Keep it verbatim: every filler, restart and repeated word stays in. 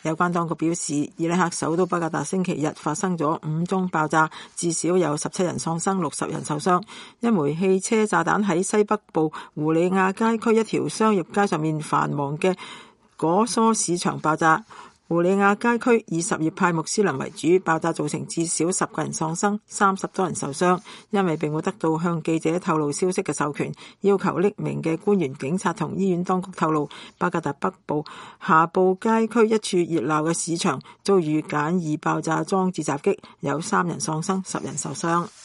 有關當局表示，伊拉克首都巴格達星期日發生咗五宗爆炸，至少有十七人喪生，六十人受傷。一枚汽車炸彈喺西北部胡里亞街區一條商業街上面繁忙嘅果蔬市場爆炸。胡里亞街區以什葉派穆斯林為主，爆炸造成至少十個人喪生，三十多人受傷。因為並冇得到向記者透露消息嘅授權，要求匿名嘅官員、警察同醫院當局透露，巴格達北部夏布街區一處熱鬧嘅市場遭遇簡易爆炸裝置襲擊，有三人喪生，十人受傷。